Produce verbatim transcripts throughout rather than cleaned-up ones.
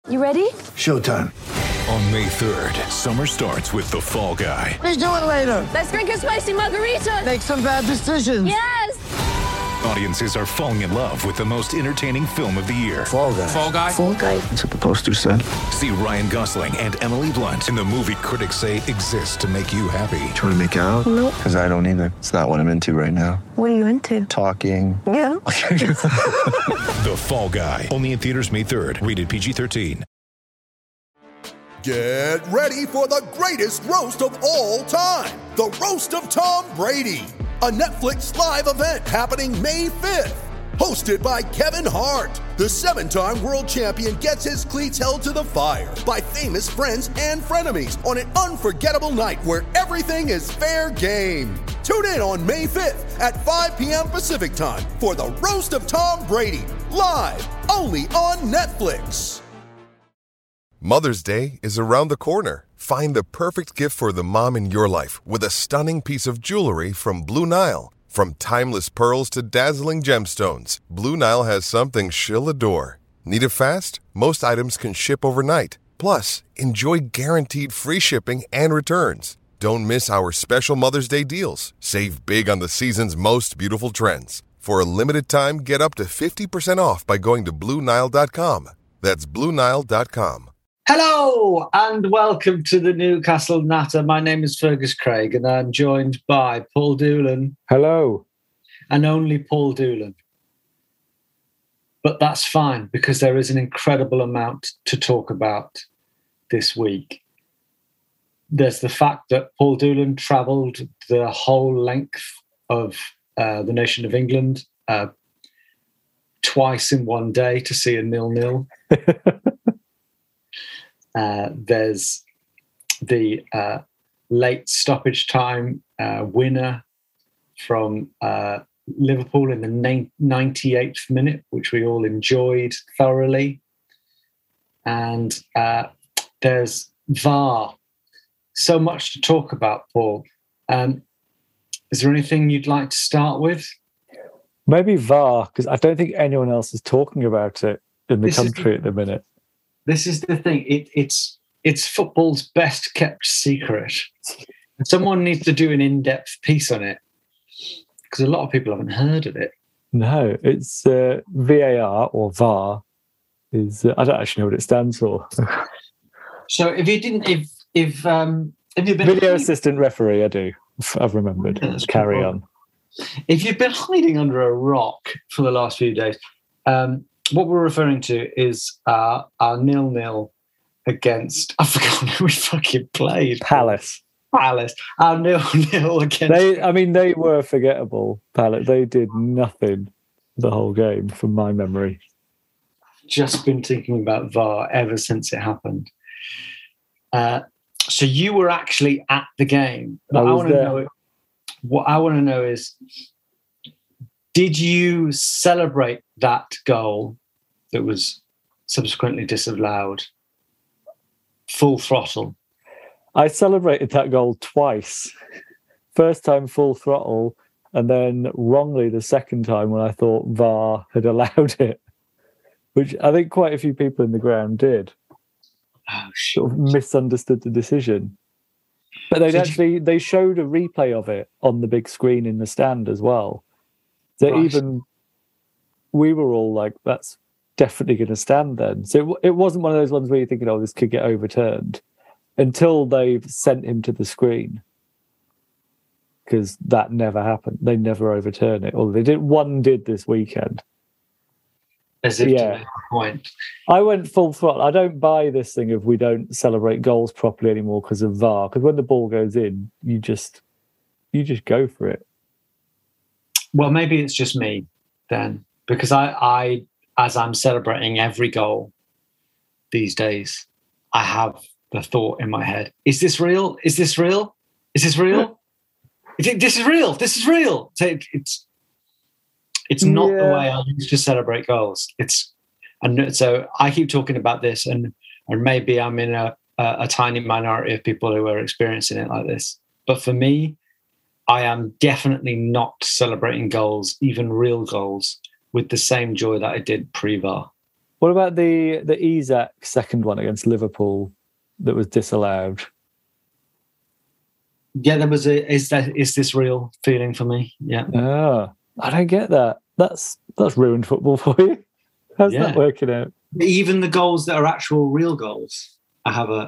You ready? Showtime. On May third, summer starts with The Fall Guy. Let's do it later. Let's drink a spicy margarita. Make some bad decisions. Yes! Audiences are falling in love with the most entertaining film of the year. Fall Guy. Fall Guy? Fall Guy. That's what the poster said. See Ryan Gosling and Emily Blunt in the movie critics say exists to make you happy. Trying to make it out? Nope. Because I don't either. It's not what I'm into right now. What are you into? Talking. Yeah. The Fall Guy. Only in theaters May third. Rated P G thirteen. Get ready for the greatest roast of all time. The Roast of Tom Brady. A Netflix live event happening May fifth. Hosted by Kevin Hart. The seven-time world champion gets his cleats held to the fire by famous friends and frenemies on an unforgettable night where everything is fair game. Tune in on May fifth at five p.m. Pacific time for the Roast of Tom Brady. Live only on Netflix. Mother's Day is around the corner. Find the perfect gift for the mom in your life with a stunning piece of jewelry from Blue Nile. From timeless pearls to dazzling gemstones, Blue Nile has something she'll adore. Need it fast? Most items can ship overnight. Plus, enjoy guaranteed free shipping and returns. Don't miss our special Mother's Day deals. Save big on the season's most beautiful trends. For a limited time, get up to fifty percent off by going to Blue Nile dot com. That's Blue Nile dot com. Hello and welcome to the Newcastle Natter. My name is Fergus Craig and I'm joined by Paul Doolan. Hello. And only Paul Doolan. But that's fine because there is an incredible amount to talk about this week. There's the fact that Paul Doolan travelled the whole length of uh, the nation of England uh, twice in one day to see a nil-nil. Uh, there's the uh, late stoppage time uh, winner from uh, Liverpool in the ninety-eighth minute, which we all enjoyed thoroughly. And uh, there's V A R. So much to talk about, Paul. Um, is there anything you'd like to start with? Maybe V A R, because I don't think anyone else is talking about it in the This country the- at the minute. This is the thing. It, it's it's football's best kept secret. Someone needs to do an in-depth piece on it because a lot of people haven't heard of it. No, it's uh, V A R or V A R. Is uh, I don't actually know what it stands for. So if you didn't, if if um, if you've been Video hiding, assistant referee, I do. I've remembered. Yeah, that's Carry good. on. if you've been hiding under a rock for the last few days, um, what we're referring to is uh, our nil-nil against, I forgot who we fucking played. Palace. Palace. Our nil-nil against... They, I mean, they were forgettable, Palace. They did nothing the whole game, from my memory. Just been thinking about V A R ever since it happened. Uh, so you were actually at the game. I I, was want to there. know... What I want to know is, did you celebrate that goal that was subsequently disallowed full throttle? I celebrated that goal twice. First time full throttle, and then wrongly the second time when I thought V A R had allowed it, which I think quite a few people in the ground did. Oh, shit. Sort of misunderstood the decision. But they So actually they showed a replay of it on the big screen in the stand as well. So Right. even we were all like, "That's definitely going to stand." Then, so it, it wasn't one of those ones where you're thinking, "Oh, this could get overturned," until they've sent him to the screen, because that never happened. They never overturn it. Or they did. One did this weekend. As if Yeah. to make a point. I went full throttle. I don't buy this thing of we don't celebrate goals properly anymore because of V A R. Because when the ball goes in, you just you just go for it. Well, maybe it's just me then, because I, I, as I'm celebrating every goal these days, I have the thought in my head: Is this real? Is this real? Is this real? Is it, this is real. This is real. So it, it's it's not the Yeah. way I used to celebrate goals. It's and so I keep talking about this, and and maybe I'm in a, a, a tiny minority of people who are experiencing it like this. But for me, I am definitely not celebrating goals, even real goals, with the same joy that I did pre-V A R. What about the the Isak second one against Liverpool that was disallowed? Yeah, there was a is that is this real feeling for me? Yeah. Ah, I don't get that. That's that's ruined football for you. How's Yeah. that working out? Even the goals that are actual real goals, I have a.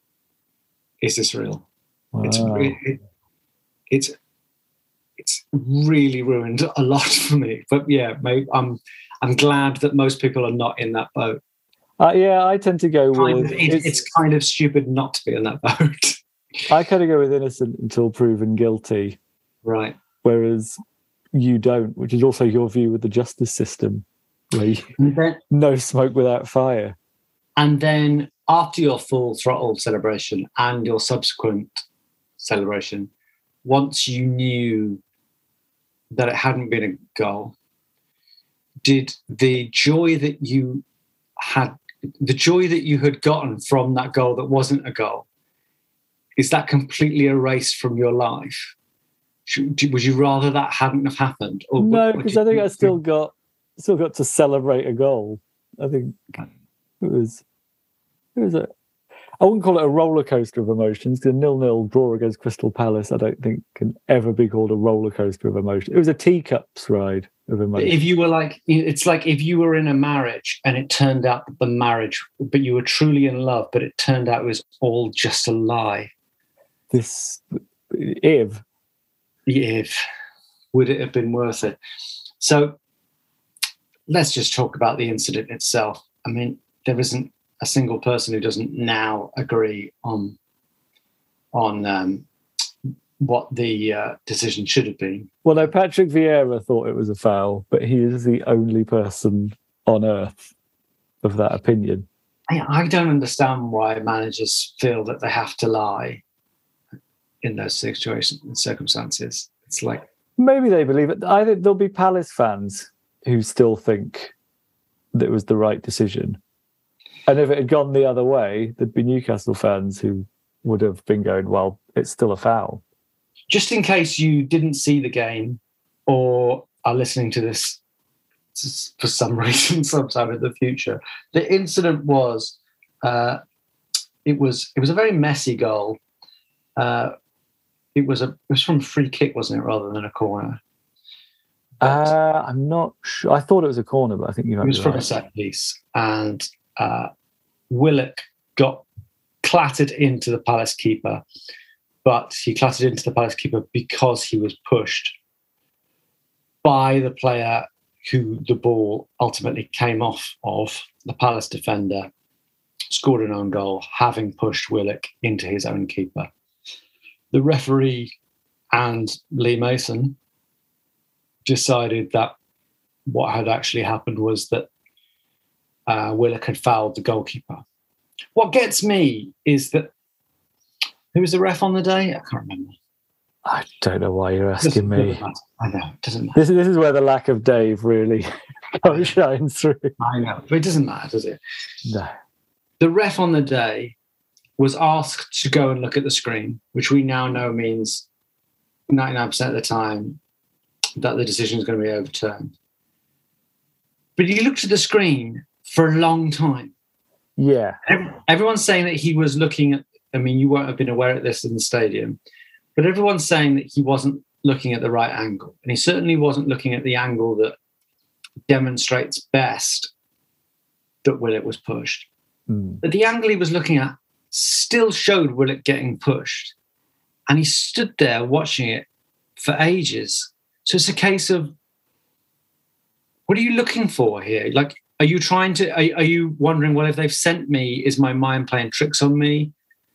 Is this real? Wow. It's it, it, it's it's really ruined a lot for me. But yeah, maybe I'm I'm glad that most people are not in that boat. Uh, yeah, I tend to go Kind with of, it, it's kind of stupid not to be in that boat. I kind of go with innocent until proven guilty, Right. whereas you don't, which is also your view with the justice system, where you, And then, no smoke without fire. and then after your full throttle celebration and your subsequent celebration, once you knew that it hadn't been a goal, did the joy that you had, the joy that you had gotten from that goal that wasn't a goal, is that completely erased from your life? Should, would you rather that hadn't have happened? Or No, would- would because you- I think I still got still got to celebrate a goal. I think it was it was a I wouldn't call it a roller coaster of emotions, because a nil-nil draw against Crystal Palace I don't think can ever be called a roller coaster of emotion. It was a teacups ride of emotion. If you were like, it's like if you were in a marriage and it turned out that the marriage, but you were truly in love, but it turned out it was all just a lie. This if If would it have been worth it? So let's just talk about the incident itself. I mean, there isn't a single person who doesn't now agree on on um, what the uh, decision should have been. well, no, Patrick Vieira thought it was a foul, but he is the only person on earth of that opinion. I, I don't understand why managers feel that they have to lie in those situations and circumstances. It's like, Maybe they believe it. I think there'll be Palace fans who still think that it was the right decision. And if it had gone the other way, there'd be Newcastle fans who would have been going, well, it's still a foul. just in case you didn't see the game or are listening to this for some reason sometime in the future, the incident was uh, it was it was a very messy goal. Uh, it was a it was from a free kick, wasn't it, rather than a corner? Uh, I'm not sure. I thought it was a corner, but I think you might It was be from right. a set piece, and uh, Willock got clattered into the Palace keeper, but he clattered into the Palace keeper because he was pushed by the player who the ball ultimately came off of, the Palace defender, scored an own goal, having pushed Willock into his own keeper. The referee and Lee Mason decided that what had actually happened was that uh, Willock had fouled the goalkeeper. What gets me is that, who was the ref on the day? I can't remember. I don't know why you're asking Doesn't- me. doesn't matter. I know, it doesn't matter. This, this is where the lack of Dave really shines through. I know, but it doesn't matter, does it? No. The ref on the day was asked to go and look at the screen, which we now know means ninety-nine percent of the time that the decision is going to be overturned. But he looked at the screen for a long time. Yeah. Every- Everyone's saying that he was looking at, I mean, you won't have been aware of this in the stadium, but everyone's saying that he wasn't looking at the right angle. And he certainly wasn't looking at the angle that demonstrates best that Willock was pushed. Mm. But the angle he was looking at still showed Willock getting pushed. And he stood there watching it for ages. So it's a case of, what are you looking for here? Like, are you trying to, are, are you wondering, well, if they've sent me, is my mind playing tricks on me?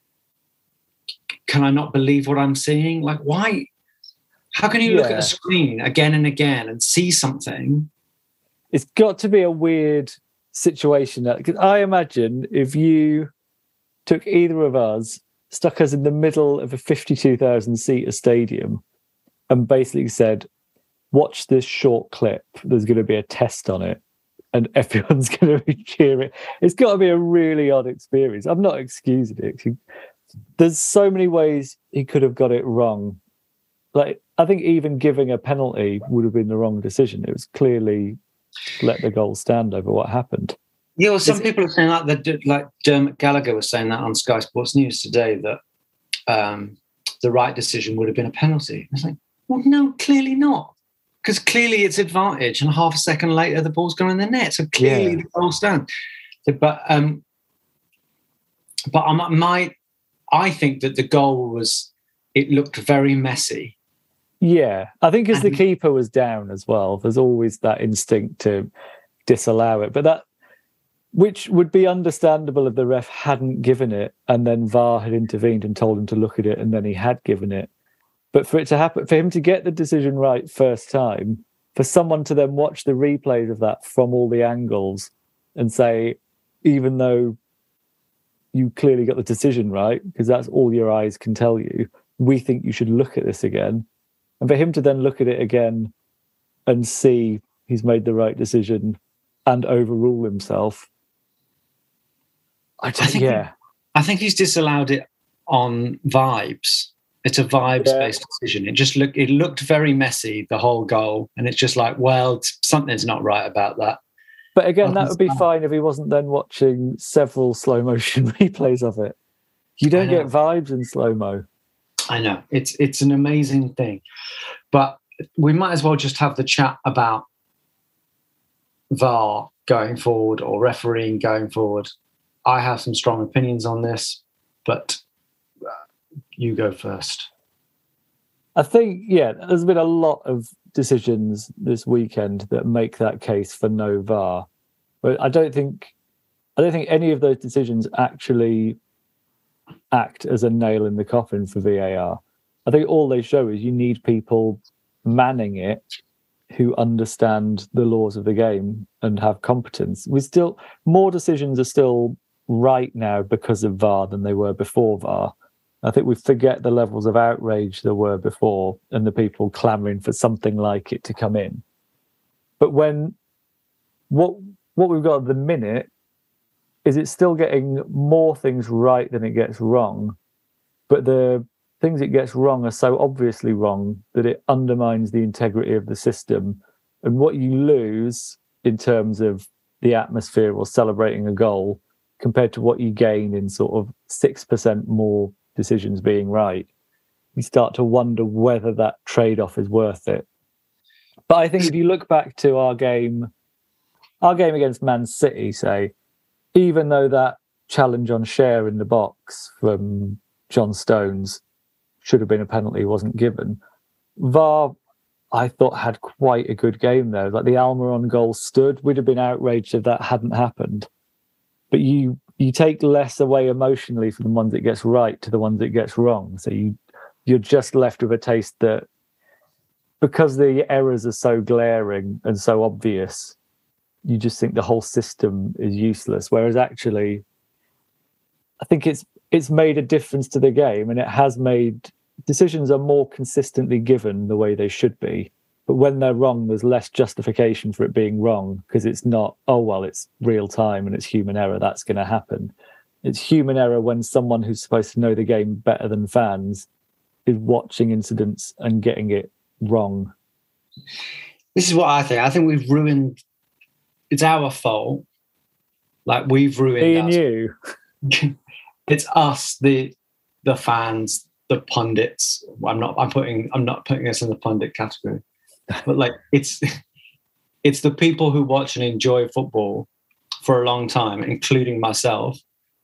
Can I not believe what I'm seeing? Like, why? How can you look at Yeah. a screen again and again and see something? It's got to be a weird situation. Because I imagine if you took either of us, stuck us in the middle of a fifty-two thousand seater stadium and basically said, watch this short clip, there's going to be a test on it and everyone's going to be cheering. It's got to be a really odd experience. I'm not excusing it. There's so many ways he could have got it wrong. Like, I think even giving a penalty would have been the wrong decision. It was clearly let the goal stand over what happened. Yeah, well, some Is people are saying that, that, like Dermot Gallagher was saying that on Sky Sports News today, that um, the right decision would have been a penalty. I was like, well, no, clearly not. Because clearly it's advantage, and half a second later the ball's gone in the net. So clearly Yeah. the goal stands. But um, but I'm, my, I think that the goal was, it looked very messy. Yeah, I think as the And- keeper was down as well, there's always that instinct to disallow it. But that, which would be understandable if the ref hadn't given it and then V A R had intervened and told him to look at it and then he had given it. But for it to happen, for him to get the decision right first time, for someone to then watch the replays of that from all the angles and say, even though you clearly got the decision right, because that's all your eyes can tell you, we think you should look at this again. And for him to then look at it again and see he's made the right decision and overrule himself, I, just, I think yeah. I think he's disallowed it on vibes. It's a vibes-based decision. It just looked it looked very messy, the whole goal, and it's just like, well, something's not right about that. But again, that would be fine if he wasn't then watching several slow motion replays of it. You don't get vibes in slow mo. I know it's it's an amazing thing, but we might as well just have the chat about V A R going forward or refereeing going forward. I have some strong opinions on this, but you go first. I think, yeah, there's been a lot of decisions this weekend that make that case for no V A R. But I don't think, I don't think any of those decisions actually act as a nail in the coffin for V A R. I think all they show is you need people manning it who understand the laws of the game and have competence. We still, more decisions are still right now because of V A R than they were before V A R. I think we forget the levels of outrage there were before and the people clamoring for something like it to come in. But when what what we've got at the minute is it's still getting more things right than it gets wrong, but the things it gets wrong are so obviously wrong that it undermines the integrity of the system. And what you lose in terms of the atmosphere or celebrating a goal compared to what you gain in sort of six percent more decisions being right, you start to wonder whether that trade-off is worth it. But I think if you look back to our game, our game against Man City, say, even though that challenge on Share in the box from John Stones should have been a penalty, wasn't given, V A R, I thought, had quite a good game there. Like the Almiron goal stood. We'd have been outraged if that hadn't happened. But you you take less away emotionally from the ones it gets right to the ones it gets wrong. So you, you're just left with a taste that because the errors are so glaring and so obvious, you just think the whole system is useless. Whereas actually, I think it's it's made a difference to the game, and it has made decisions are more consistently given the way they should be. But when they're wrong, there's less justification for it being wrong because it's not, oh, well, it's real time and it's human error. That's going to happen. It's human error when someone who's supposed to know the game better than fans is watching incidents and getting it wrong. This is what I think. I think we've ruined, it's our fault. Like we've ruined Me and us. you. It's us, the the fans, the pundits. I'm not I'm putting I'm not putting us in the pundit category. But like it's it's the people who watch and enjoy football for a long time, including myself,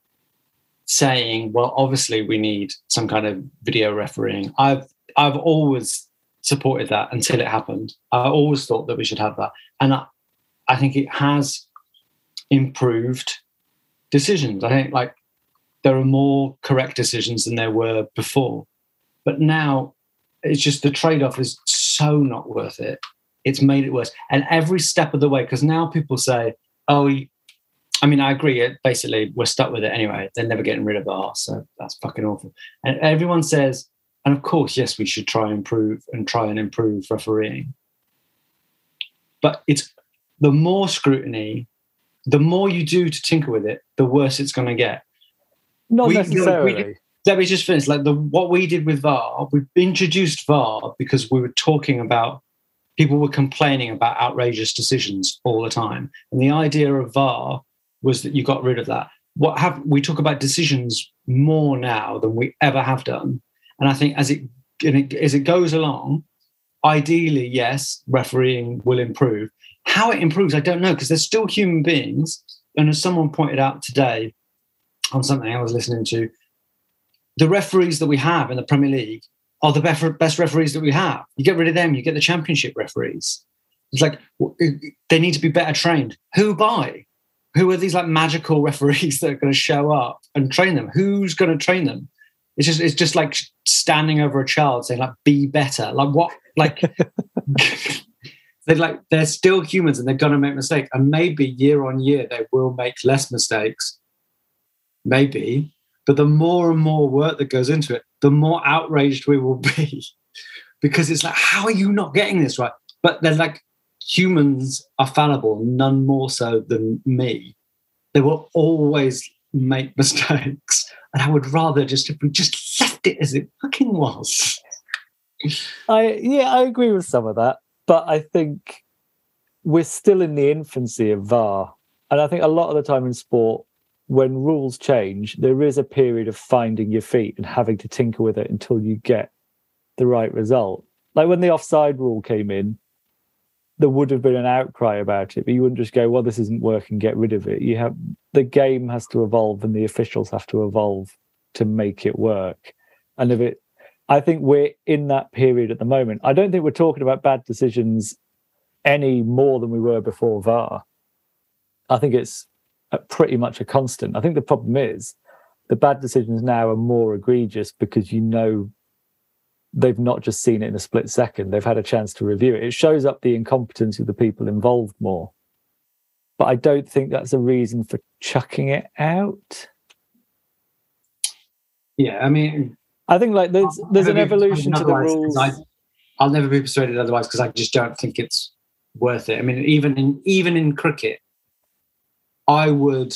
saying, well, obviously we need some kind of video refereeing. I've I've always supported that until it happened. I always thought that we should have that. And I, I think it has improved decisions. I think like there are more correct decisions than there were before. But now it's just the trade-off is so not worth it. It's made it worse. And every step of the way, because now people say, oh, I mean, I agree. It, basically, we're stuck with it anyway. They're never getting rid of V A R, so that's fucking awful. And everyone says, and of course, yes, we should try and improve and try and improve refereeing. But it's the more scrutiny, the more you do to tinker with it, the worse it's going to get. Not we, necessarily. We did, let me just finish. Like the what we did with V A R, we introduced V A R because we were talking about, people were complaining about outrageous decisions all the time. And the idea of V A R was that you got rid of that. What have we talk about decisions more now than we ever have done, and I think as it, it as it goes along, ideally, yes, refereeing will improve. How it improves, I don't know, because they're still human beings. And as someone pointed out today on something I was listening to, the referees that we have in the Premier League are the best, best referees that we have. You get rid of them, you get the Championship referees. It's like they need to be better trained. Who by? Who are these like magical referees that are going to show up and train them? Who's going to train them? It's just it's just like standing over a child saying like, be better. Like what? Like they're like they're still humans and they're going to make mistakes. And maybe year on year they will make less mistakes. Maybe. But the more and more work that goes into it, the more outraged we will be. Because it's like, how are you not getting this right? But they're like, humans are fallible, none more so than me. They will always make mistakes. And I would rather just if we just left it as it fucking was. I yeah, I agree with some of that, but I think we're still in the infancy of V A R. And I think a lot of the time in sport, when rules change, there is a period of finding your feet and having to tinker with it until you get the right result. Like when the offside rule came in, there would have been an outcry about it, but you wouldn't just go, well, this isn't working, get rid of it. You have the game has to evolve and the officials have to evolve to make it work. And if it I think we're in that period at the moment. I don't think we're talking about bad decisions any more than we were before V A R. I think it's a, pretty much a constant. I think the problem is the bad decisions now are more egregious because you know they've not just seen it in a split second. They've had a chance to review it. It shows up the incompetence of the people involved more. But I don't think that's a reason for chucking it out. Yeah, I mean... I think like there's there's an evolution to the rules. I, I'll never be persuaded otherwise because I just don't think it's worth it. I mean, even in even in cricket, I would,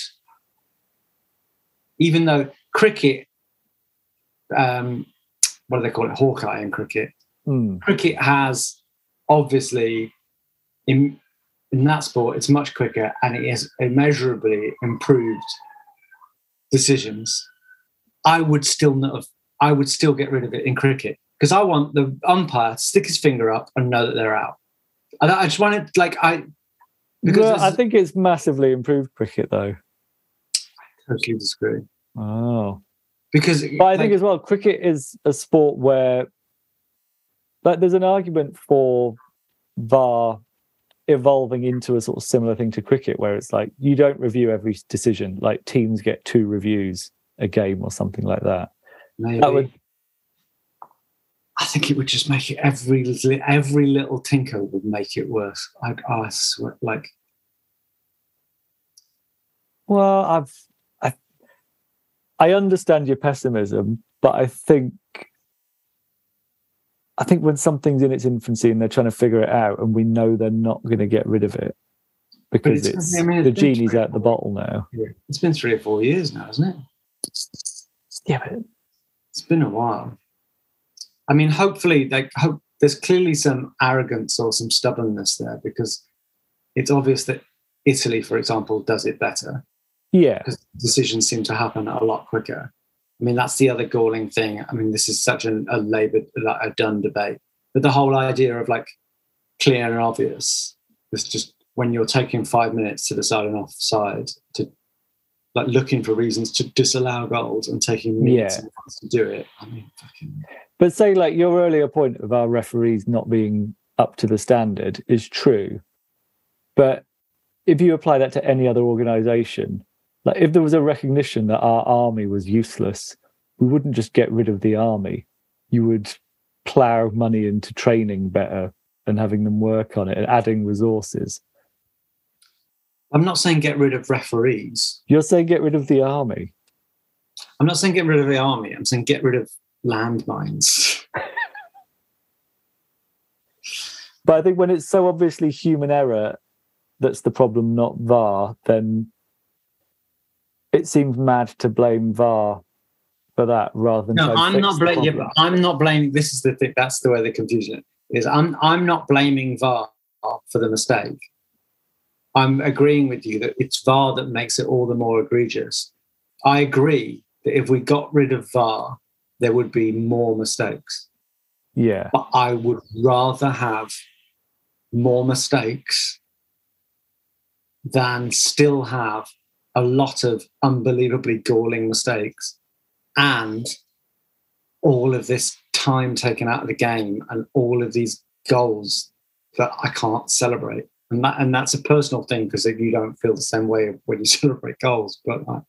even though cricket, um, what do they call it, Hawkeye in cricket? Mm. Cricket has obviously in in that sport it's much quicker and it has immeasurably improved decisions. I would still not have. I would still get rid of it in cricket because I want the umpire to stick his finger up and know that they're out. And I just wanted, like, I... because well, I think it's massively improved cricket, though. I totally disagree. Oh. Because... But I like, think as well, cricket is a sport where... like, there's an argument for V A R evolving into a sort of similar thing to cricket, where it's like, you don't review every decision. Like, teams get two reviews a game or something like that. Maybe. That would, I think it would just make it every every little tinker would make it worse. I'd I swear, like. Well, I've I I understand your pessimism, but I think I think when something's in its infancy and they're trying to figure it out, and we know they're not going to get rid of it because it's, it's I mean, it's the genie's out the bottle now. It's been three or four years now, hasn't it? Yeah, but. It's been a while. I mean, hopefully, like, hope there's clearly some arrogance or some stubbornness there because it's obvious that Italy, for example, does it better. Yeah. Because decisions seem to happen a lot quicker. I mean, that's the other galling thing. I mean, this is such an, a laboured, like, a done debate. But the whole idea of, like, clear and obvious is just when you're taking five minutes to decide an offside to like looking for reasons to disallow goals and taking minutes yeah. to do it. I mean, fucking. But say like your earlier point of our referees not being up to the standard is true. But if you apply that to any other organisation, like if there was a recognition that our army was useless, we wouldn't just get rid of the army. You would plough money into training better and having them work on it and adding resources. I'm not saying get rid of referees. You're saying get rid of the army. I'm not saying get rid of the army. I'm saying get rid of landmines. But I think when it's so obviously human error that's the problem, not V A R, then it seems mad to blame V A R for that rather than. No, I'm not blaming. Yeah, but I'm not blaming. This is the thing. That's the way the confusion is. I'm I'm not blaming V A R for the mistake. I'm agreeing with you that it's V A R that makes it all the more egregious. I agree that if we got rid of V A R, there would be more mistakes. Yeah. But I would rather have more mistakes than still have a lot of unbelievably galling mistakes and all of this time taken out of the game and all of these goals that I can't celebrate. And that, and that's a personal thing, because you don't feel the same way when you celebrate goals. But like,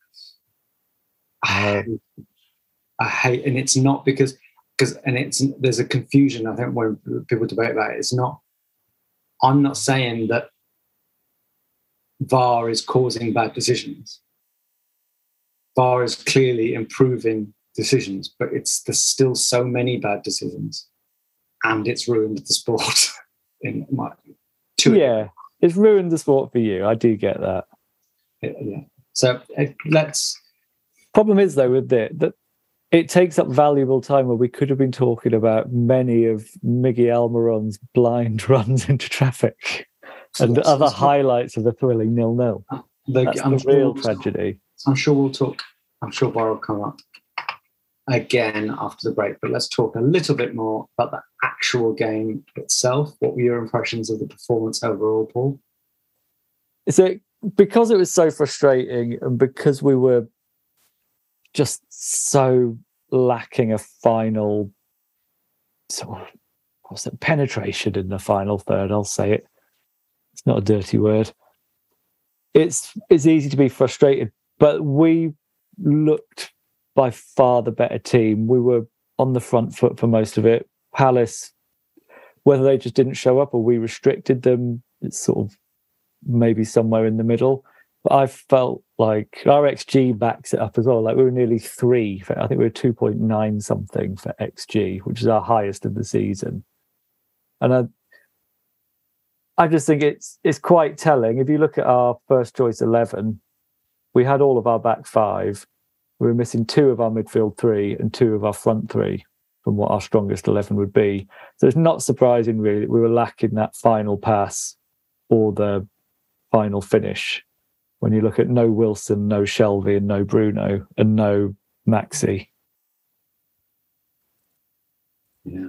I, I hate, and it's not because, because, and it's, there's a confusion, I think, when people debate about it. It's not, I'm not saying that V A R is causing bad decisions. V A R is clearly improving decisions, but it's there's still so many bad decisions, and it's ruined the sport. In my, yeah, it's ruined the sport for you. I do get that. Yeah. So uh, let's. Problem is though with it that it takes up valuable time where we could have been talking about many of Miguel Almiron's blind runs into traffic and Yes, other yes. highlights of a thrilling nil-nil. The, That's I'm the sure real we'll- tragedy. I'm sure we'll talk. I'm sure Bar will come up again after the break. But let's talk a little bit more about the actual game itself. What were your impressions of the performance overall, Paul? So because it was so frustrating and because we were just so lacking a final sort of what's it, penetration in the final third, I'll say it. It's not a dirty word. It's it's easy to be frustrated, but we looked by far the better team. We were on the front foot for most of it. Palace, whether they just didn't show up or we restricted them, it's sort of maybe somewhere in the middle. But I felt like our X G backs it up as well. Like we were nearly three. For, I think we were two point nine something for X G, which is our highest of the season. And I, I just think it's it's quite telling. If you look at our first choice eleven, we had all of our back five. We were missing two of our midfield three and two of our front three from what our strongest eleven would be. So it's not surprising really that we were lacking that final pass or the final finish. When you look at no Wilson, no Shelvey, and no Bruno, and no Maxi. Yeah.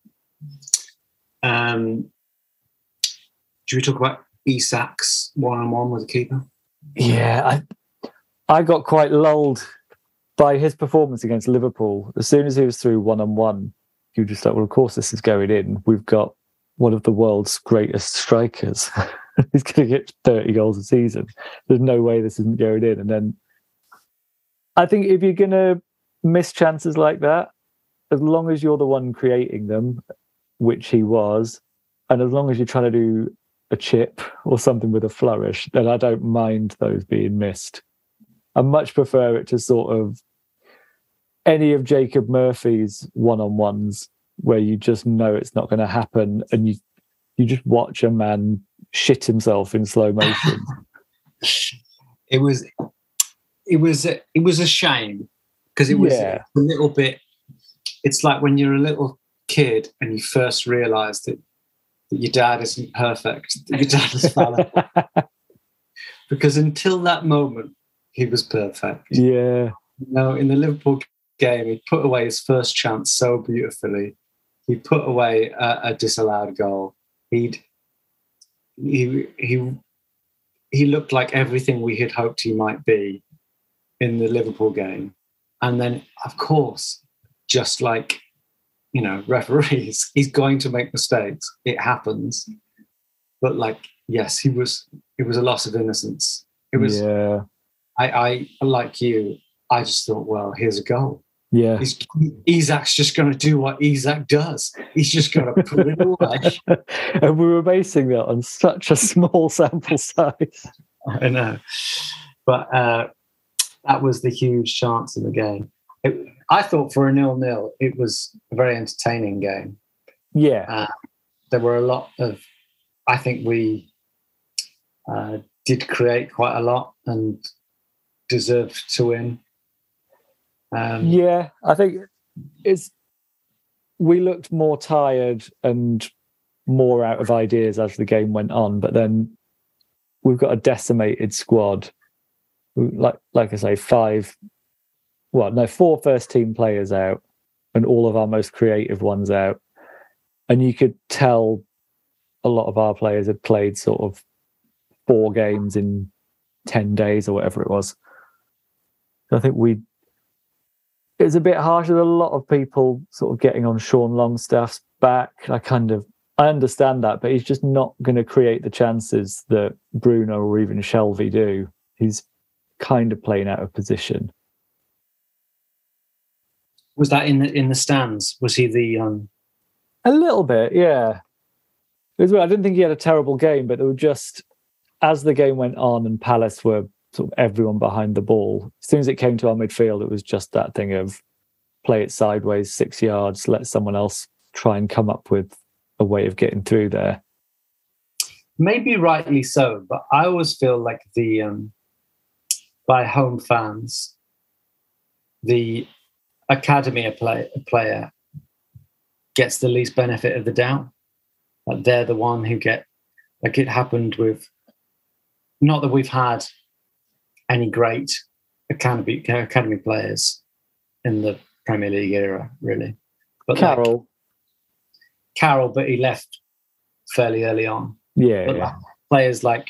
Um, should we talk about Isak's one-on-one with the keeper? Yeah, I I got quite lulled by his performance against Liverpool. As soon as he was through one-on-one, you were just like, well, of course this is going in. We've got one of the world's greatest strikers. He's going to get thirty goals a season. There's no way this isn't going in. And then I think if you're going to miss chances like that, as long as you're the one creating them, which he was, and as long as you're trying to do a chip or something with a flourish, then I don't mind those being missed. I much prefer it to sort of any of Jacob Murphy's one-on-ones where you just know it's not going to happen and you you just watch a man shit himself in slow motion. It was, it was, a, it was a shame because it was Yeah. a little bit. It's like when you're a little kid and you first realise that, that your dad isn't perfect, that your dad is fallible. Because until that moment, he was perfect. Yeah. You know, in the Liverpool game, he put away his first chance so beautifully. He put away a, a disallowed goal. He'd he he he looked like everything we had hoped he might be in the Liverpool game. And then, of course, just like, you know, referees, he's going to make mistakes. It happens. But like, yes, he was. It was a loss of innocence. It was. Yeah. I, I like you. I just thought, well, here's a goal. Yeah. He's, Isak's just going to do what Isak does. He's just going to put it away. And we were basing that on such a small sample size. I know. But uh, that was the huge chance in the game. It, I thought for a nil-nil, it was a very entertaining game. Yeah. Uh, there were a lot of, I think we uh, did create quite a lot and deserved to win. Um, yeah, I think it's we looked more tired and more out of ideas as the game went on, but then we've got a decimated squad. Like like I say, five, well, no, four first team players out, and all of our most creative ones out. And you could tell a lot of our players had played sort of four games in ten days or whatever it was. I think we, it was a bit harsh with a lot of people sort of getting on Sean Longstaff's back. I kind of, I understand that, but he's just not going to create the chances that Bruno or even Shelvey do. He's kind of playing out of position. Was that in the in the stands? Was he the um A little bit, yeah. It was, I didn't think he had a terrible game, but it was just, as the game went on and Palace were sort of everyone behind the ball, as soon as it came to our midfield, it was just that thing of play it sideways, six yards, let someone else try and come up with a way of getting through there. Maybe rightly so, but I always feel like the um, by home fans, the academy play, player gets the least benefit of the doubt. Like they're the one who get, like it happened with, not that we've had any great academy academy players in the Premier League era, really. But Carroll. Like, Carroll, but he left fairly early on. Yeah, but yeah. Like players like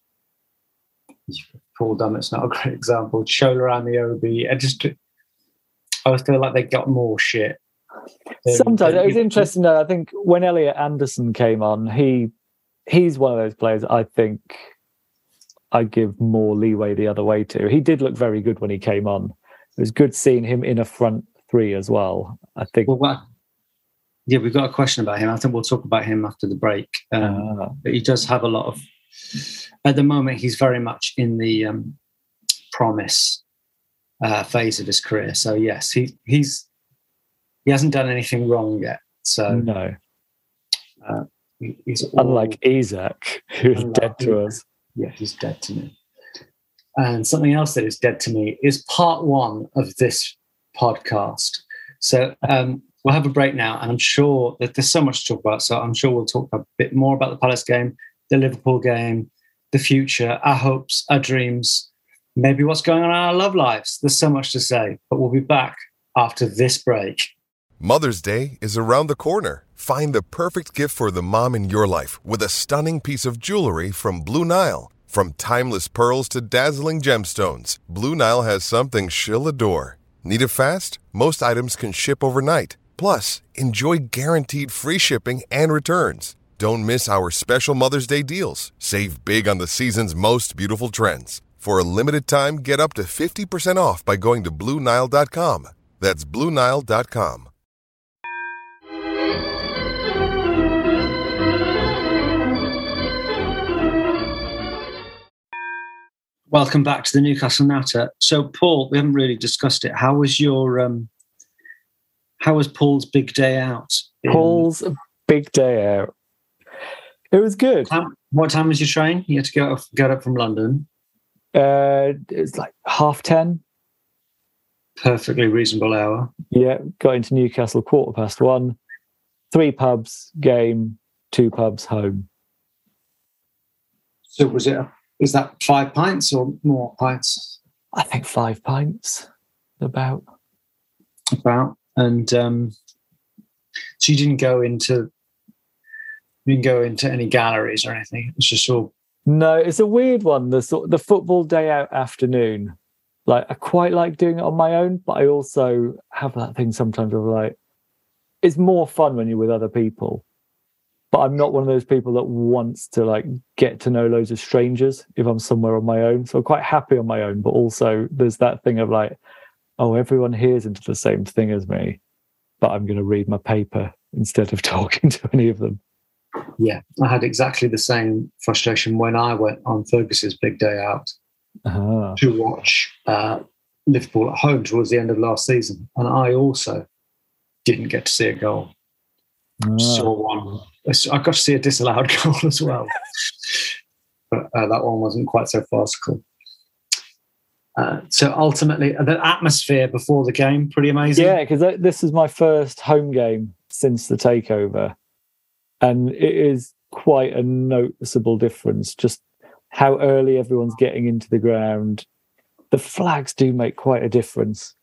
Paul Dummett's not a great example. Shola Amiobi, I just, I always feel like they got more shit. Sometimes it was interesting though. I think when Elliot Anderson came on, he he's one of those players I think I give more leeway the other way to. He did look very good when he came on. It was good seeing him in a front three as well. I think. Well, well, yeah, we've got a question about him. I think we'll talk about him after the break. Um, uh, but he does have a lot of. At the moment, he's very much in the um, promise uh, phase of his career. So yes, he he's. He hasn't done anything wrong yet. So no. Uh, he, he's all, unlike Isak, who's dead to Isak. us. Yeah, he's dead to me. And something else that is dead to me is part one of this podcast. So um, we'll have a break now, and I'm sure that there's so much to talk about. So I'm sure we'll talk a bit more about the Palace game, the Liverpool game, the future, our hopes, our dreams, maybe what's going on in our love lives. There's so much to say, but we'll be back after this break. Mother's Day is around the corner. Find the perfect gift for the mom in your life with a stunning piece of jewelry from Blue Nile. From timeless pearls to dazzling gemstones, Blue Nile has something she'll adore. Need it fast? Most items can ship overnight. Plus, enjoy guaranteed free shipping and returns. Don't miss our special Mother's Day deals. Save big on the season's most beautiful trends. For a limited time, get up to fifty percent off by going to Blue Nile dot com. That's Blue Nile dot com. Welcome back to the Newcastle Natter. So, Paul, we haven't really discussed it. How was your, um, how was Paul's big day out? In... Paul's big day out. It was good. Um, what time was your train? You had to go up, get up from London. Uh, it was like half ten. Perfectly reasonable hour. Yeah, got into Newcastle quarter past one. Three pubs, game, two pubs, home. So was it? A, is that five pints or more pints? I think five pints, about. About. And um, so you didn't go into, you didn't go into any galleries or anything. It's just all. No, it's a weird one. The sort the football day out afternoon. Like I quite like doing it on my own, but I also have that thing sometimes of like, it's more fun when you're with other people. But I'm not one of those people that wants to like get to know loads of strangers if I'm somewhere on my own. So I'm quite happy on my own, but also there's that thing of like, oh, everyone here's into the same thing as me, but I'm going to read my paper instead of talking to any of them. Yeah, I had exactly the same frustration when I went on Fergus's big day out uh-huh. to watch uh, Liverpool at home towards the end of last season. And I also didn't get to see a goal. Uh-huh. Saw one. I got to see a disallowed goal as well. But uh, that one wasn't quite so farcical. Uh, so ultimately, the atmosphere before the game, pretty amazing. Yeah, because this is my first home game since the takeover. And it is quite a noticeable difference. Just how early everyone's getting into the ground. The flags do make quite a difference.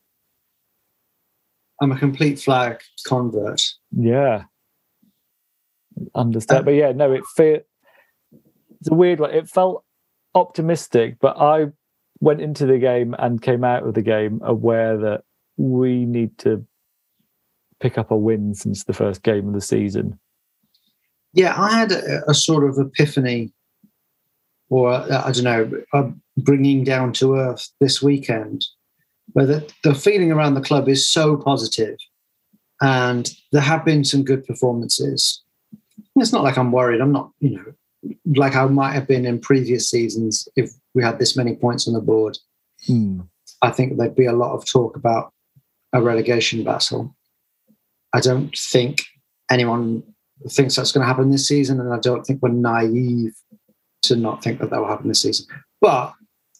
I'm a complete flag convert. Yeah. Understand. Um, but yeah, no, it fe- it's a weird one. It felt optimistic, but I went into the game and came out of the game aware that we need to pick up a win since the first game of the season. Yeah, I had a, a sort of epiphany, or a, I don't know, a bringing down to earth this weekend, where the, the feeling around the club is so positive, and there have been some good performances. It's not like I'm worried. I'm not, you know, like I might have been in previous seasons if we had this many points on the board. Hmm. I think there'd be a lot of talk about a relegation battle. I don't think anyone thinks that's going to happen this season, and I don't think we're naive to not think that that will happen this season. But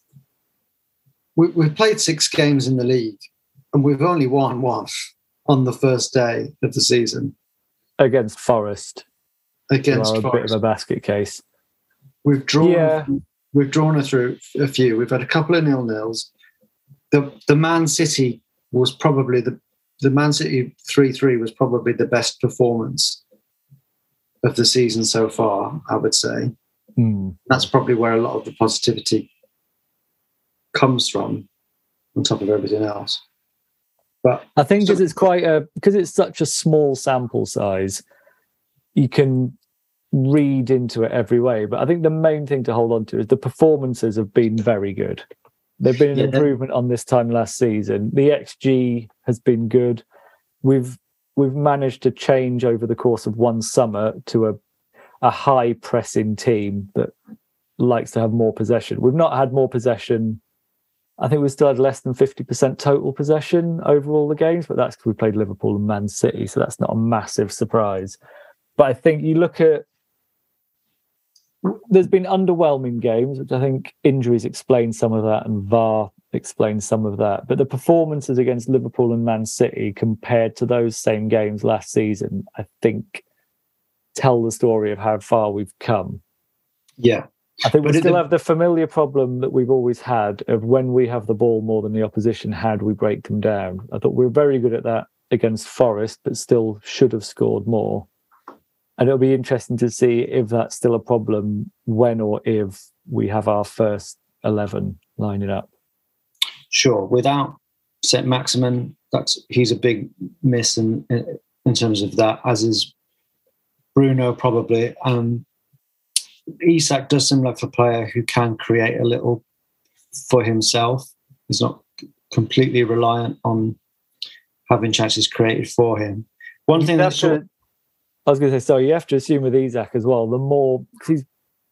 we, we've played six games in the league, and we've only won one on the first day of the season. Against Forest. Against a Forest. bit of a basket case. We've drawn. Yeah. We've drawn a through a few. We've had a couple of nil-nils. The the Man City was probably the the Man City three three was probably the best performance of the season so far, I would say. Mm. That's probably where a lot of the positivity comes from, on top of everything else. But I think because so, it's quite a because it's such a small sample size, you can read into it every way. But I think the main thing to hold on to is the performances have been very good. There've been an yeah, improvement on this time last season. The X G has been good. We've we've managed to change over the course of one summer to a a high pressing team that likes to have more possession. We've not had more possession. I think we still had less than fifty percent total possession over all the games, but that's because we played Liverpool and Man City, so that's not a massive surprise. But I think you look at, there's been underwhelming games, which I think injuries explain some of that and V A R explains some of that. But the performances against Liverpool and Man City compared to those same games last season, I think tell the story of how far we've come. Yeah. I think we but still it, have the familiar problem that we've always had of when we have the ball more than the opposition, how do we break them down? I thought we were very good at that against Forest, but still should have scored more. And it'll be interesting to see if that's still a problem when or if we have our first eleven lining up. Sure. Without Saint Maximin, that's he's a big miss in, in terms of that, as is Bruno probably. Um, Isak does seem like a player who can create a little for himself. He's not completely reliant on having chances created for him. One thing that's sort of, I was going to say, sorry, you have to assume with Isak as well, the more, because he's,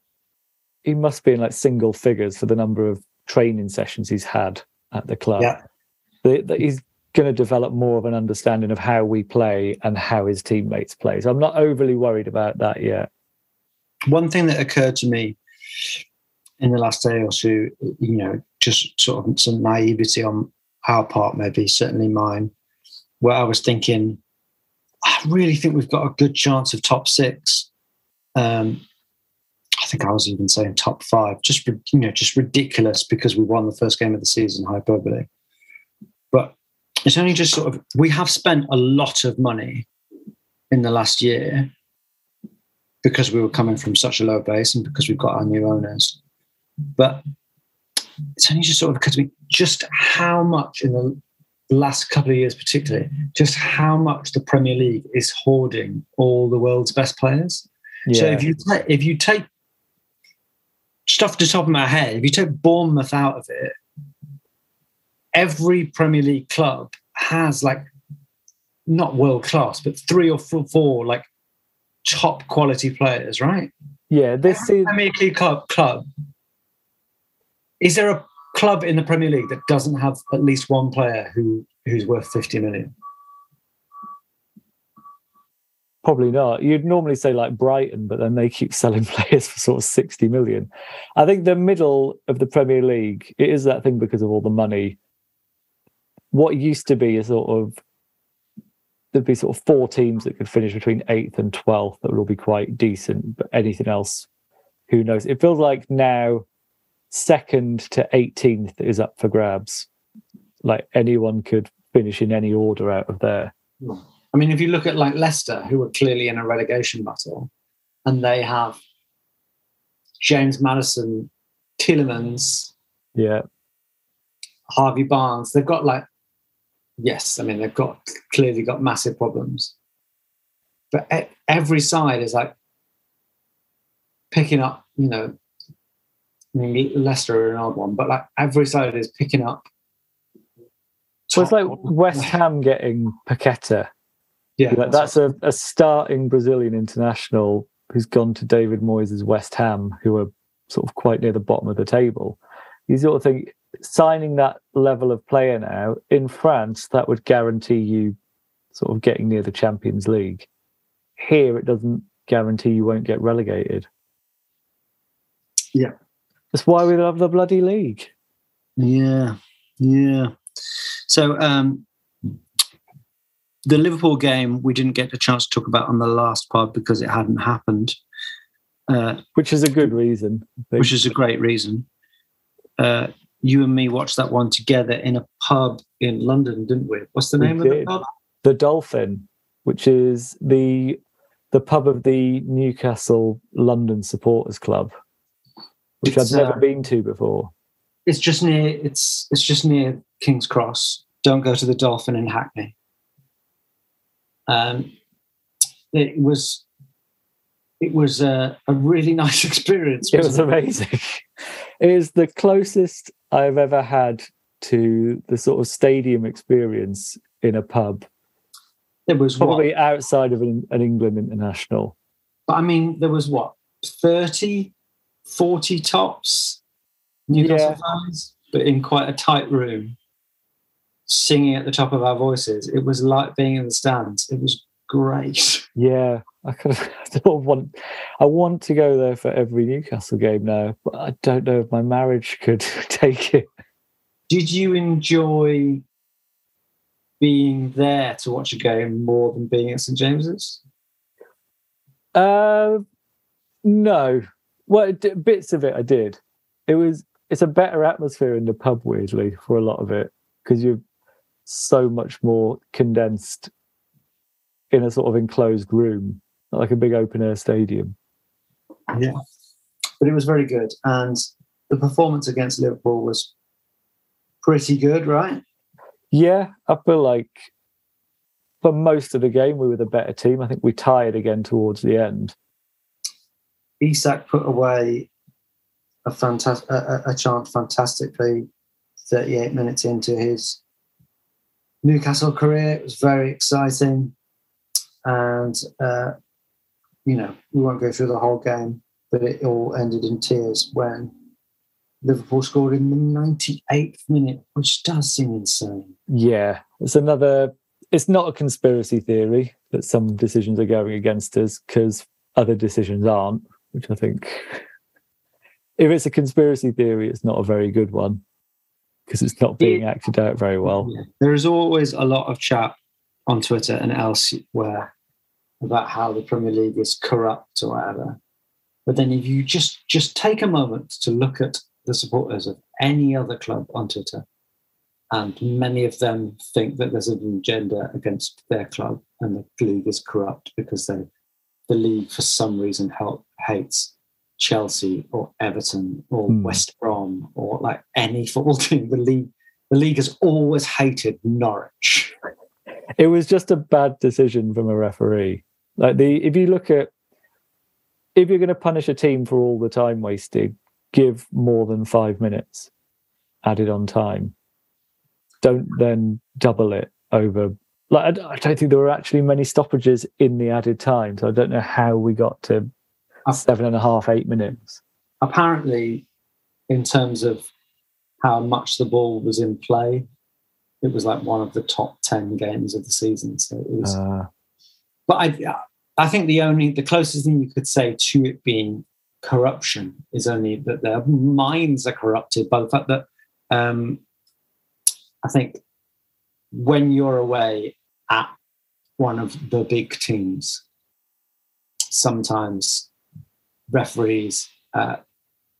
he must be in like single figures for the number of training sessions he's had at the club. Yeah. The, the, he's going to develop more of an understanding of how we play and how his teammates play. So I'm not overly worried about that yet. One thing that occurred to me in the last day or two, you know, just sort of some naivety on our part, maybe, certainly mine, where I was thinking, I really think we've got a good chance of top six. Um, I think I was even saying top five, just, you know, just ridiculous because we won the first game of the season, hyperbole. But it's only just sort of, we have spent a lot of money in the last year because we were coming from such a low base and because we've got our new owners. But it's only just sort of occurred to me just how much in the last couple of years particularly, just how much the Premier League is hoarding all the world's best players. Yeah. So if you, ta- if you take, stuff to the top of my head, if you take Bournemouth out of it, every Premier League club has like, not world class, but three or four, four like top quality players, right? Yeah, this is Premier League club, club. Is there a club in the Premier League that doesn't have at least one player who who's worth fifty million? Probably not. You'd normally say like Brighton, but then they keep selling players for sort of sixty million. I think the middle of the Premier League, it is that thing because of all the money. What used to be a sort of, there'd be sort of four teams that could finish between eighth and twelfth that would all be quite decent, but anything else, who knows? It feels like now second to eighteenth is up for grabs. Like anyone could finish in any order out of there. I mean, if you look at like Leicester, who are clearly in a relegation battle, and they have James Maddison, Tielemans, yeah, Harvey Barnes, they've got like, yes, I mean, they've got clearly got massive problems. But every side is like picking up, you know, I mean, Leicester are an odd one, but like every side is picking up. So it's like West Ham getting Paqueta. Yeah, like, that's a, a starting Brazilian international who's gone to David Moyes' West Ham, who are sort of quite near the bottom of the table. You sort of think signing that level of player now in France, that would guarantee you sort of getting near the Champions League. Here, it doesn't guarantee you won't get relegated. Yeah. That's why we love the bloody league. Yeah, yeah. So um, the Liverpool game, we didn't get a chance to talk about on the last pod because it hadn't happened. Uh, which is a good reason. Which is a great reason. Uh, you and me watched that one together in a pub in London, didn't we? What's the we name did. of the pub? The Dolphin, which is the the pub of the Newcastle London Supporters Club, which It's, I've never uh, been to before. It's just near. It's it's just near King's Cross. Don't go to the Dolphin in Hackney. Um, it was it was a, a really nice experience. It was amazing. It is the closest I've ever had to the sort of stadium experience in a pub. It was probably what? outside of an, an England international. But I mean, there was what, thirty, forty tops Newcastle Yeah. fans, but in quite a tight room, singing at the top of our voices. It was like being in the stands. It was great. Yeah, I kind of I sort of want. I want to go there for every Newcastle game now, but I don't know if my marriage could take it. Did you enjoy being there to watch a game more than being at St James's? Uh, no. Well, d- bits of it I did. It was. It's a better atmosphere in the pub, weirdly, for a lot of it, because you're so much more condensed in a sort of enclosed room, not like a big open air stadium. Yeah, but it was very good, and the performance against Liverpool was pretty good, right? Yeah, I feel like for most of the game we were the better team. I think we tired again towards the end. Isak put away a fantastic a, a chance fantastically. thirty-eight minutes into his Newcastle career, it was very exciting, and uh, you know, we won't go through the whole game, but it all ended in tears when Liverpool scored in the ninety-eighth minute, which does seem insane. Yeah, it's another. It's not a conspiracy theory that some decisions are going against us because other decisions aren't, which I think, if it's a conspiracy theory, it's not a very good one because it's not being Yeah. acted out very well. Yeah. There is always a lot of chat on Twitter and elsewhere about how the Premier League is corrupt or whatever. But then if you just just take a moment to look at the supporters of any other club on Twitter, and many of them think that there's an agenda against their club and the league is corrupt because they, the league for some reason help, hates Chelsea or Everton or Mm. West Brom or like any football team. The league, the league has always hated Norwich. It was just a bad decision from a referee. Like the if you look at if you're going to punish a team for all the time wasted, give more than five minutes added on time. Don't then double it over. Like I don't, I don't think there were actually many stoppages in the added time, so I don't know how we got to seven and a half, eight minutes. Apparently, in terms of how much the ball was in play, it was like one of the top ten games of the season. So it was. Uh, But I, I think the only the closest thing you could say to it being corruption is only that their minds are corrupted by the fact that um, I think when you're away at one of the big teams, sometimes referees uh,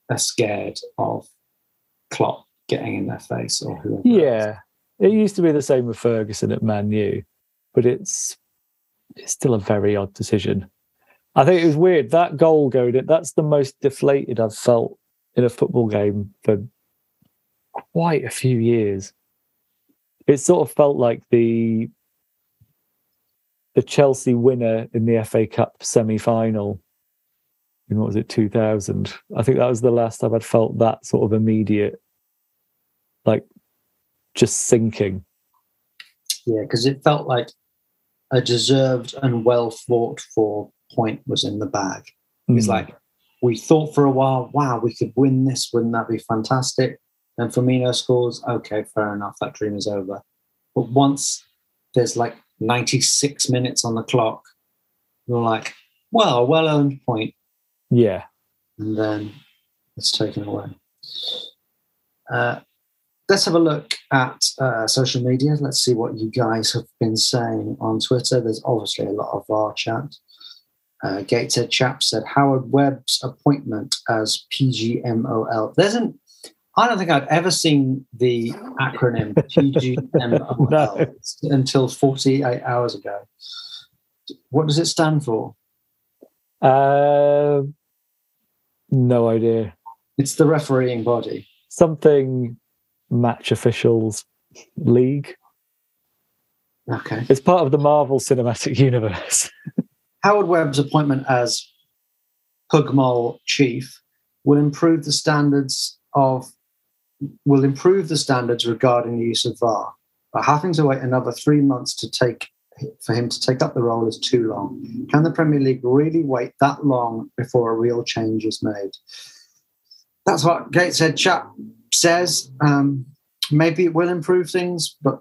are scared of Klopp getting in their face or whoever. Yeah, it used to be the same with Ferguson at Man U, but it's it's still a very odd decision. I think it was weird that goal going in. That's the most deflated I've felt in a football game for quite a few years. It sort of felt like the the Chelsea winner in the F A Cup semi-final in, what was it, two thousand? I think that was the last time I'd felt that sort of immediate, like, just sinking. Yeah, because it felt like a deserved and well fought for point was in the bag. Mm. It's like, we thought for a while, wow, we could win this, wouldn't that be fantastic? And Firmino scores, okay, fair enough, that dream is over. But once there's like ninety-six minutes on the clock, you're like, well, a well-earned point. Yeah. And then it's taken away. Uh, let's have a look at uh, social media. Let's see what you guys have been saying on Twitter. There's obviously a lot of V A R chat. Uh, Gateshead Chap said Howard Webb's appointment as P G M O L. There's an I don't think I'd ever seen the acronym P G M O L no. until forty-eight hours ago. What does it stand for? Uh, no idea. It's the refereeing body. Something Match Officials League. Okay. It's part of the Marvel Cinematic Universe. Howard Webb's appointment as Pugmol chief will improve the standards of will improve the standards regarding the use of V A R. But having to wait another three months to take for him to take up the role is too long. Can the Premier League really wait that long before a real change is made? That's what Gateshead Chap says. Um, maybe it will improve things, but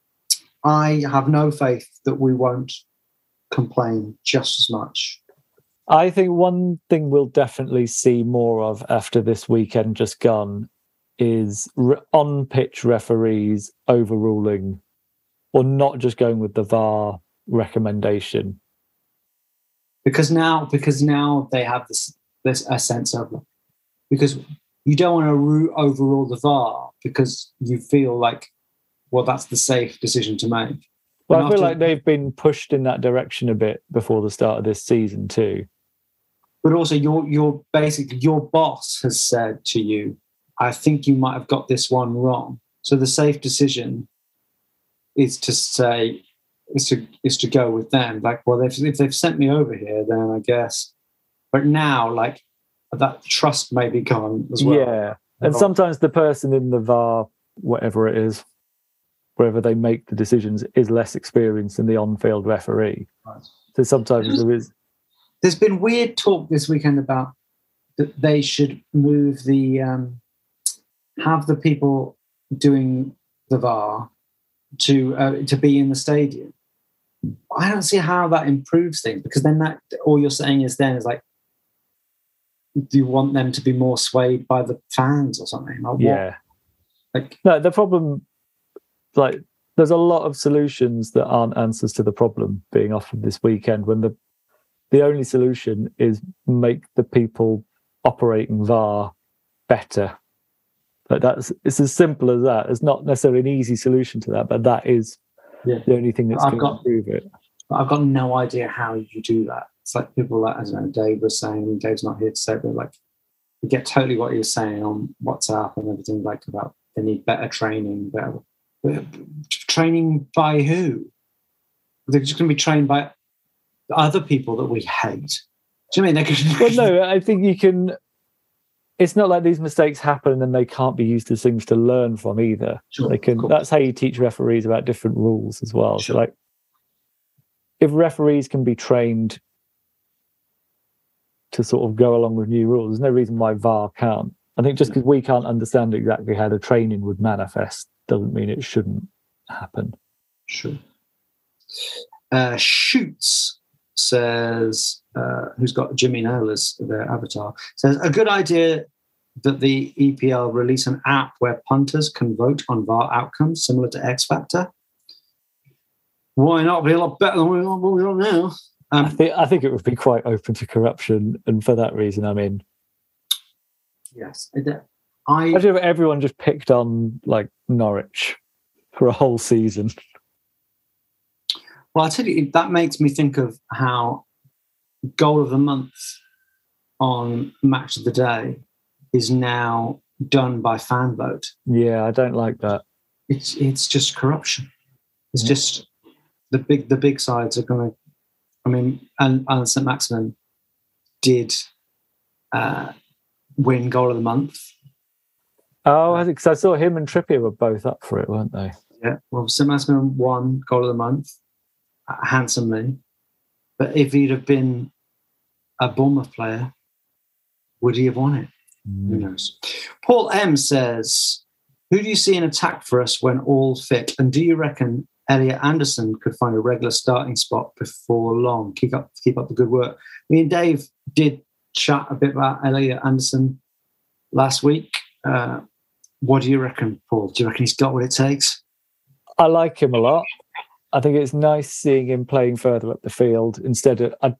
I have no faith that we won't complain just as much. I think one thing we'll definitely see more of after this weekend just gone is re- on-pitch referees overruling or not just going with the V A R recommendation. Because now, because now they have this, this a sense of, because you don't want to ru- overrule the V A R because you feel like, well, that's the safe decision to make. Well, and I feel after, like they've been pushed in that direction a bit before the start of this season too. But also, your your basically your boss has said to you, "I think you might have got this one wrong." So the safe decision is to say is to is to go with them. Like, well, if if they've sent me over here, then I guess. But now, like, that trust may be gone as well. Yeah, and oh. sometimes the person in the V A R, whatever it is, wherever they make the decisions, is less experienced than the on-field referee. Right. So sometimes there's, there is. There's been weird talk this weekend about that they should move the um, have the people doing the V A R to uh, to be in the stadium. I don't see how that improves things, because then that all you're saying is then is like, do you want them to be more swayed by the fans or something? Like, yeah. What? Like, no, the problem, like, there's a lot of solutions that aren't answers to the problem being offered this weekend, when the the only solution is make the people operating V A R better. But that's it's as simple as that. It's not necessarily an easy solution to that, but that is yeah. the only thing that's going to improve it. I've got no idea how you do that. It's like people like, I don't know, Dave was saying, Dave's not here to say, but like, you get totally what he was saying on WhatsApp and everything, like about they need better training. Better, training by who? They're just going to be trained by other people that we hate. Do you mean they could? Well, no, I think you can. It's not like these mistakes happen and they can't be used as things to learn from either. Sure, they can. That's how you teach referees about different rules as well. Sure. So, like, if referees can be trained to sort of go along with new rules, there's no reason why V A R can't. I think just because we can't understand exactly how the training would manifest doesn't mean it shouldn't happen. Sure. Uh, Shoots says, uh, who's got Jimmy Nail as their avatar, says, a good idea that the E P L release an app where punters can vote on V A R outcomes similar to X Factor. Why not? Be a lot better than we are, what we are now. Um, I think I think it would be quite open to corruption, and for that reason, I mean, Yes. I Imagine if everyone just picked on like Norwich for a whole season. Well, I tell you, that makes me think of how goal of the month on Match of the Day is now done by fan vote. Yeah, I don't like that. It's it's just corruption. It's Yeah. just the big the big sides are going to. I mean, and Alan Saint Maximin did uh, win goal of the month. Oh, I think because I saw him and Trippier were both up for it, weren't they? Yeah, well, Saint Maximin won goal of the month uh, handsomely, but if he'd have been a Bournemouth player, would he have won it? Mm. Who knows? Paul M says, "Who do you see in attack for us when all fit? And do you reckon Elliot Anderson could find a regular starting spot before long? Keep up, keep up the good work." Me and Dave did chat a bit about Elliot Anderson last week. Uh, what do you reckon, Paul? Do you reckon he's got what it takes? I like him a lot. I think it's nice seeing him playing further up the field instead of. I,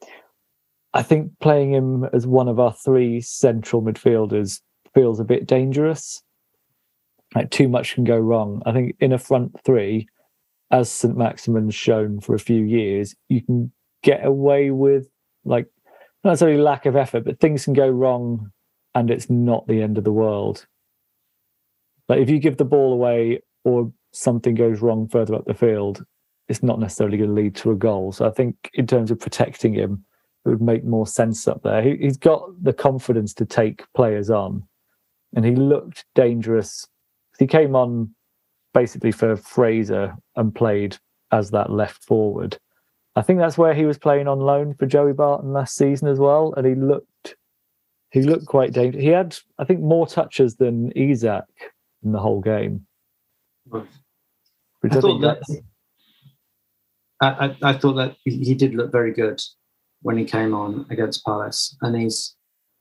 I think playing him as one of our three central midfielders feels a bit dangerous. Like too much can go wrong. I think in a front three, as Saint Maximin's shown for a few years, you can get away with like not necessarily lack of effort, but things can go wrong, and it's not the end of the world. Like if you give the ball away or something goes wrong further up the field, it's not necessarily going to lead to a goal. So I think in terms of protecting him, it would make more sense up there. He, he's got the confidence to take players on, and he looked dangerous. He came on basically for Fraser and played as that left forward. I think that's where he was playing on loan for Joey Barton last season as well, and he looked he looked quite dangerous. He had, I think, more touches than Isak in the whole game. Right. Which I, I, thought think that, that's... I, I, I thought that he did look very good when he came on against Palace, and he's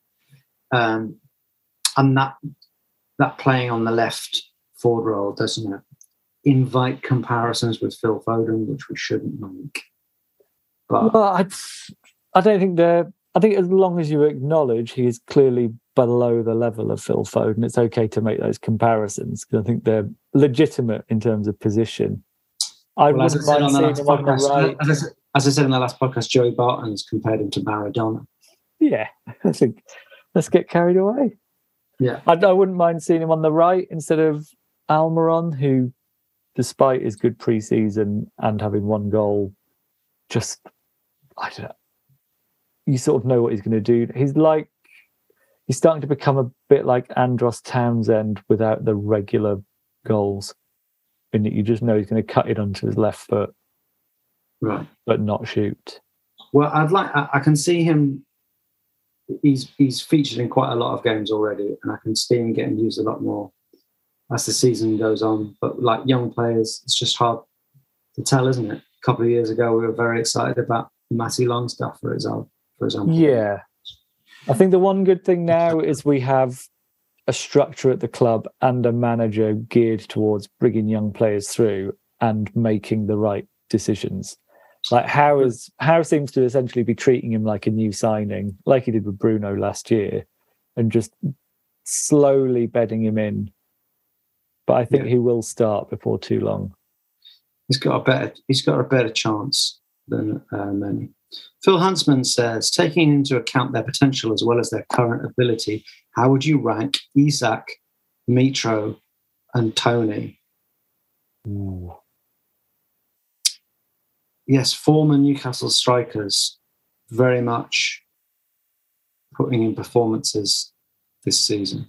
um, and that that playing on the left forward role doesn't it invite comparisons with Phil Foden, which we shouldn't make. But well, I, I don't think they're. I think as long as you acknowledge he's clearly below the level of Phil Foden, it's okay to make those comparisons because I think they're legitimate in terms of position. I well, wouldn't mind seeing him on the right. As I, said, as I said in the last podcast, Joey Barton's compared him to Maradona. Yeah, I think let's get carried away. Yeah, I, I wouldn't mind seeing him on the right instead of Almiron, who, despite his good pre-season and having one goal, just I don't know. You sort of know what he's going to do. He's like he's starting to become a bit like Andros Townsend without the regular goals, in that you just know he's going to cut it onto his left foot, right, but not shoot. Well, I'd like. I, I can see him. He's he's featured in quite a lot of games already, and I can see him getting used a lot more as the season goes on. But like young players, it's just hard to tell, isn't it? A couple of years ago, we were very excited about Matty Longstaff, for example. For example, yeah. I think the one good thing now is we have a structure at the club and a manager geared towards bringing young players through and making the right decisions. Like Howe is Howe seems to essentially be treating him like a new signing, like he did with Bruno last year, and just slowly bedding him in. But I think yeah. he will start before too long. He's got a better he's got a better chance than uh, many. Phil Huntsman says, taking into account their potential as well as their current ability, how would you rank Isak, Mitro, and Tony? Ooh. Yes, former Newcastle strikers, very much putting in performances this season.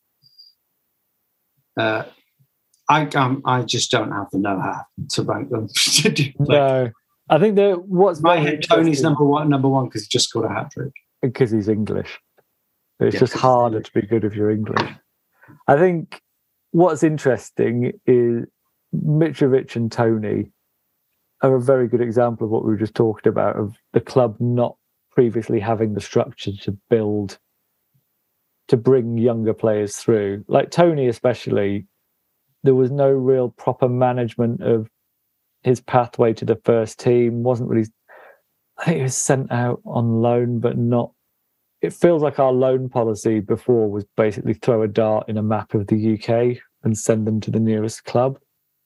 Uh, I um, I just don't have the know-how to rank them. No. I think that what's my head, Tony's number one, number one because he just scored a hat trick. Because he's English. It's yeah, just harder to be good if you're English. I think what's interesting is Mitrovic and Tony are a very good example of what we were just talking about, of the club not previously having the structure to build, to bring younger players through. Like Tony especially, there was no real proper management of his pathway to the first team. Wasn't really, I think he was sent out on loan, but not it feels like our loan policy before was basically throw a dart in a map of the U K and send them to the nearest club.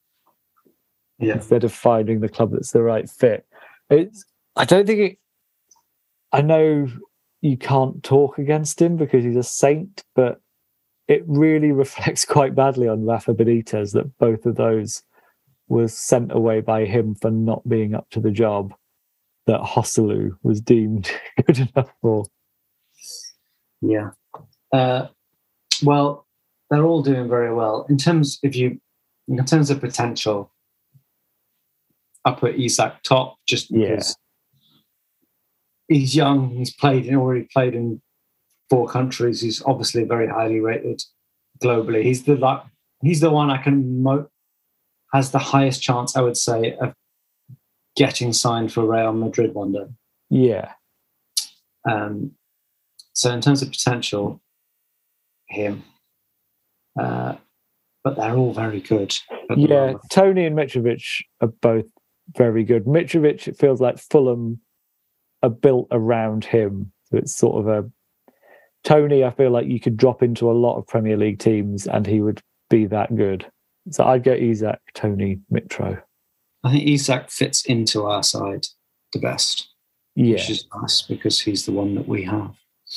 Yeah. Instead of finding the club that's the right fit. It's, I don't think it, I know you can't talk against him because he's a saint, but it really reflects quite badly on Rafa Benitez that both of those was sent away by him for not being up to the job that Joselu was deemed good enough for. Yeah. Uh, well, they're all doing very well. In terms, if you, in terms of potential, I put Isak top just because yeah. he's young. He's played and already played in four countries. He's obviously very highly rated globally. He's the like he's the one I can mo- has the highest chance, I would say, of getting signed for Real Madrid one day. Yeah. Um. So in terms of potential, him. Uh, but they're all very good. Yeah, Tony and Mitrovic are both very good. Mitrovic, it feels like Fulham are built around him. So it's sort of a Tony, I feel like you could drop into a lot of Premier League teams and he would be that good. So I'd go Isak, Tony, Mitro. I think Isak fits into our side the best, yeah. which is nice because he's the one that we have.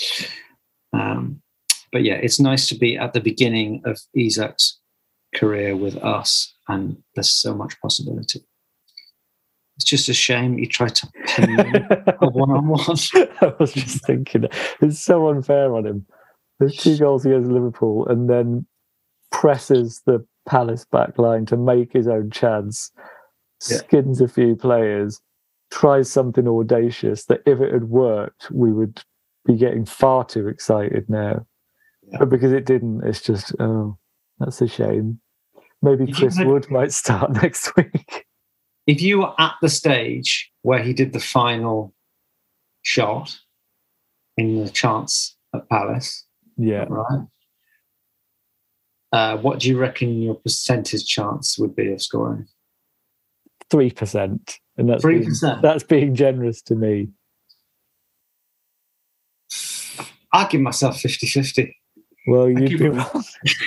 Um, but yeah, it's nice to be at the beginning of Isak's career with us, and there's so much possibility. It's just a shame he tried to pin me a one-on-one. I was just thinking, it's so unfair on him. There's two goals against Liverpool and then presses the Palace back line to make his own chance, yeah. skins a few players, tries something audacious that if it had worked, we would be getting far too excited now. Yeah. But because it didn't, it's just, oh, that's a shame. Maybe If Chris had, Wood might start next week. If you were at the stage where he did the final shot in the chance at Palace, yeah, right? Uh, what do you reckon your percentage chance would be of scoring? Three percent, and that's three being, percent. That's being generous to me. I'll give myself fifty-fifty. Well, you'd be wrong.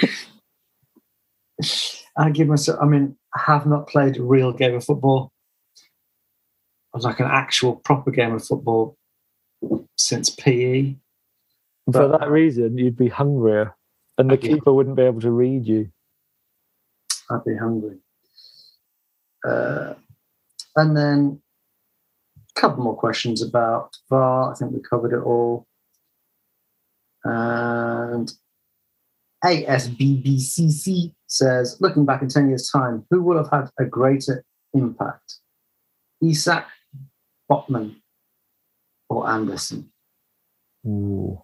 I give myself. I mean, I have not played a real game of football, like an actual proper game of football, since P E. For that reason, you'd be hungrier, and the I'd be, keeper wouldn't be able to read you. I'd be hungry. Uh, and then a couple more questions about V A R. I think we covered it all. And A S B B C C says, looking back in ten years' time, who will have had a greater impact? Isak, Botman, or Anderson? Ooh.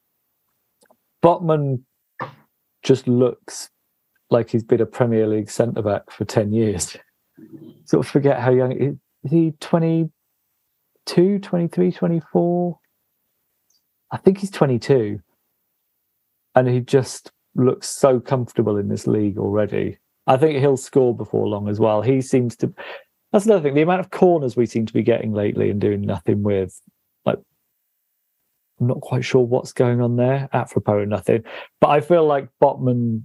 Botman just looks like he's been a Premier League centre-back for ten years. Sort of forget how young... Is he twenty-two, twenty-three, twenty-four? I think he's twenty-two. And he just looks so comfortable in this league already. I think he'll score before long as well. He seems to... That's another thing. The amount of corners we seem to be getting lately and doing nothing with. Like, I'm not quite sure what's going on there. Apropos of nothing. But I feel like Botman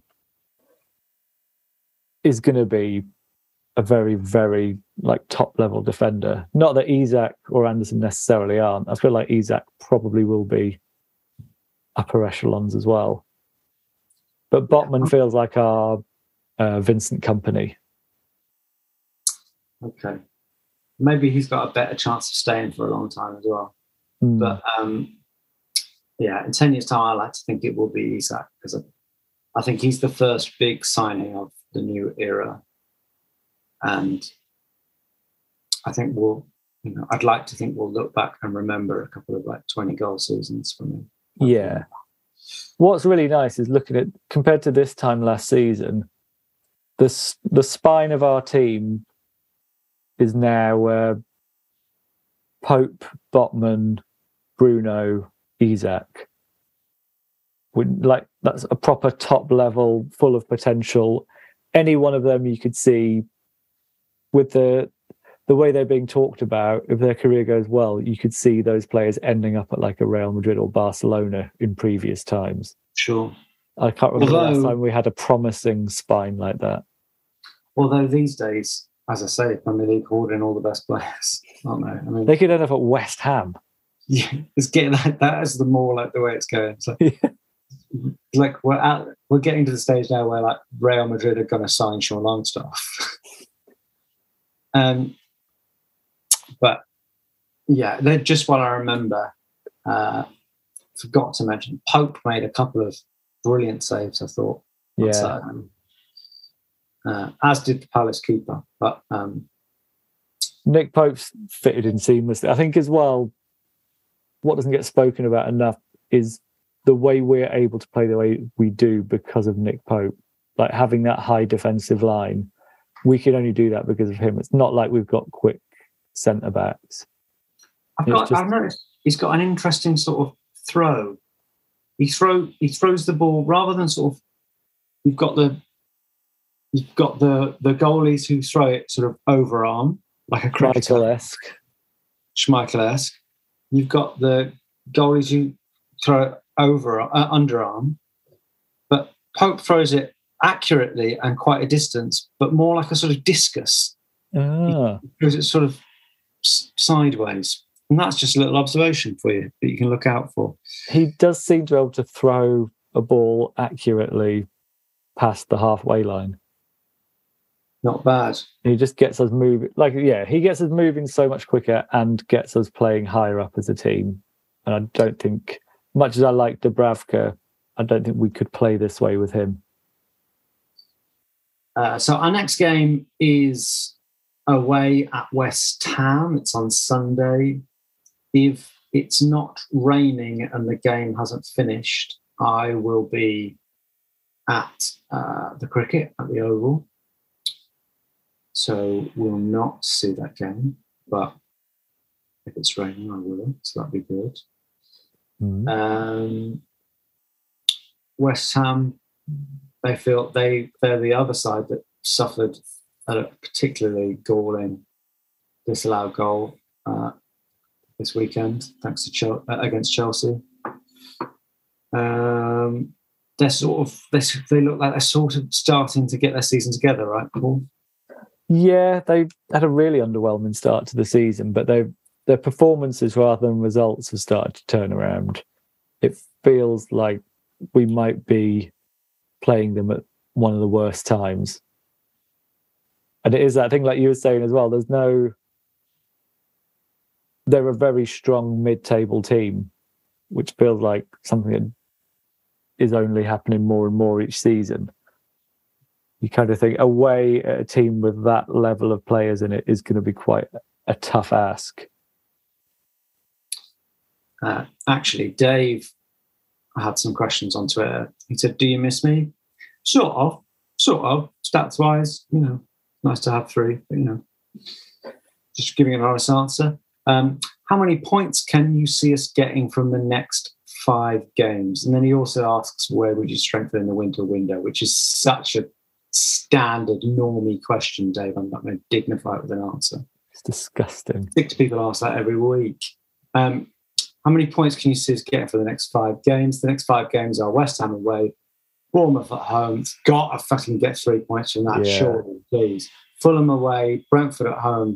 is going to be a very, very like top-level defender. Not that Isak or Anderson necessarily aren't. I feel like Isak probably will be upper echelons as well. But Botman feels like our uh, Vincent Kompany. Okay. Maybe he's got a better chance of staying for a long time as well. Mm. But um, yeah, in ten years' time, I like to think it will be Isak because I, I think he's the first big signing of the new era. And I think we'll, you know, I'd like to think we'll look back and remember a couple of like twenty goal seasons from him. Yeah. What's really nice is looking at, compared to this time last season, the, the spine of our team is now uh, Pope, Botman, Bruno, Isak. Would like that's a proper top level, full of potential. Any one of them you could see with the the way they're being talked about, if their career goes well, you could see those players ending up at like a Real Madrid or Barcelona in previous times. Sure. I can't remember Although, the last time we had a promising spine like that. Although these days, as I say, Premier League hoarding all the best players, aren't they? I mean, they could end up at West Ham. Yeah, it's getting that. That is the more like the way it's going. So, yeah. Like we're at, we're getting to the stage now where like Real Madrid are going to sign Sean Longstaff. um, but yeah, they're just what I remember. Uh, forgot to mention Pope made a couple of brilliant saves. I thought. Yeah. Uh, as did the Palace keeper, but um, Nick Pope's fitted in seamlessly. I think as well, what doesn't get spoken about enough is the way we're able to play the way we do because of Nick Pope. Like having that high defensive line, we can only do that because of him. It's not like we've got quick centre backs. I've, got, just... I've noticed he's got an interesting sort of throw. He throw he throws the ball rather than sort of you've got the you've got the the goalies who throw it sort of overarm like a Schmeichel-esque. Schmeichel-esque. You've got the goalies who throw it over uh, underarm, but Pope throws it accurately and quite a distance, but more like a sort of discus. Ah. He throws it sort of s- sideways. And that's just a little observation for you that you can look out for. He does seem to be able to throw a ball accurately past the halfway line. Not bad. He just gets us moving. Like, yeah, he gets us moving so much quicker and gets us playing higher up as a team. And I don't think, much as I like Dubravka, I don't think we could play this way with him. Uh, so our next game is away at West Ham. It's on Sunday. If it's not raining and the game hasn't finished, I will be at uh, the cricket at the Oval. So we'll not see that game, but if it's raining, I will. So that'd be good. Mm-hmm. Um, West Ham, they feel they they're the other side that suffered a particularly galling disallowed goal uh, this weekend, thanks to Chel- uh, against Chelsea. Um, they're sort of they they look like they're sort of starting to get their season together, right, Paul? Yeah, they had a really underwhelming start to the season, but they their performances rather than results have started to turn around. It feels like we might be playing them at one of the worst times. And it is that thing like you were saying as well, there's no... They're a very strong mid-table team, which feels like something that is only happening more and more each season. You kind of think away at a team with that level of players in it is going to be quite a tough ask. Uh, actually, Dave had some questions on Twitter. He said, do you miss me? Sort of. Sort of. Stats-wise, you know, nice to have three, but, you know, just giving an honest answer. Um, how many points can you see us getting from the next five games? And then he also asks, where would you strengthen in the winter window, which is such a standard normie question, Dave. I'm not going to dignify it with an answer. It's disgusting. Six people ask that every week. Um, how many points can you see us getting for the next five games? The next five games are West Ham away, Bournemouth at home. It's got to fucking get three points from that, yeah. Surely, please. Fulham away, Brentford at home,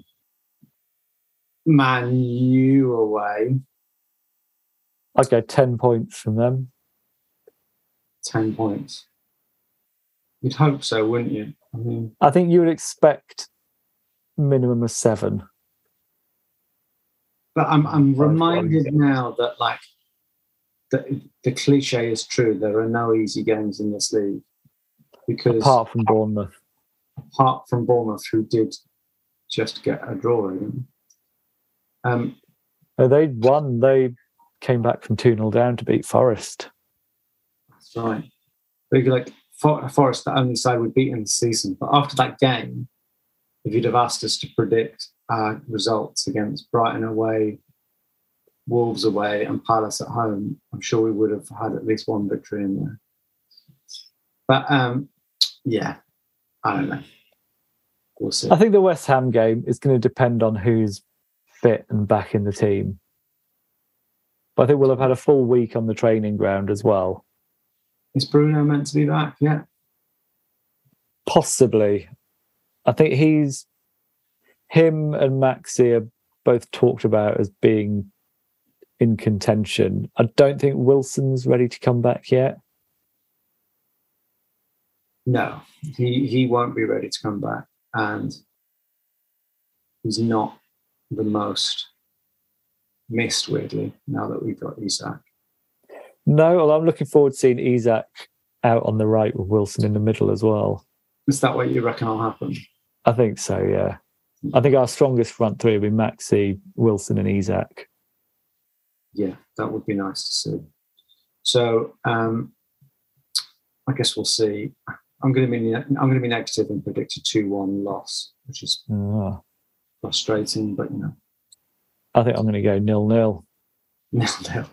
Man U away. I'd go ten points from them. Ten points. You'd hope so, wouldn't you? I mean, I think you would expect minimum of seven. But I'm I'm reminded now that like the the cliche is true. There are no easy games in this league because apart from Bournemouth, apart from Bournemouth, who did just get a draw. Um, oh, they won. They came back from two nil down to beat Forest. That's right. But like For, Forest, the only side we'd beaten this season. But after that game, if you'd have asked us to predict our results against Brighton away, Wolves away, and Palace at home, I'm sure we would have had at least one victory in there. But um, yeah, I don't know. we'll see. I think the West Ham game is going to depend on who's fit and back in the team. But I think we'll have had a full week on the training ground as well. Is Bruno meant to be back? Yeah. Possibly. I think he's... Him and Maxi are both talked about as being in contention. I don't think Wilson's ready to come back yet. No, he, he won't be ready to come back. And he's not the most missed, weirdly, now that we've got Isak. No, well, I'm looking forward to seeing Isak out on the right with Wilson in the middle as well. Is that what you reckon will happen? I think so, yeah. I think our strongest front three will be Maxi, Wilson and Isak. Yeah, that would be nice to see. So um, I guess we'll see. I'm going to be I'm going to be negative and predict a two one loss, which is oh. frustrating, but you know. I think I'm going to go nil nil. Nil nil.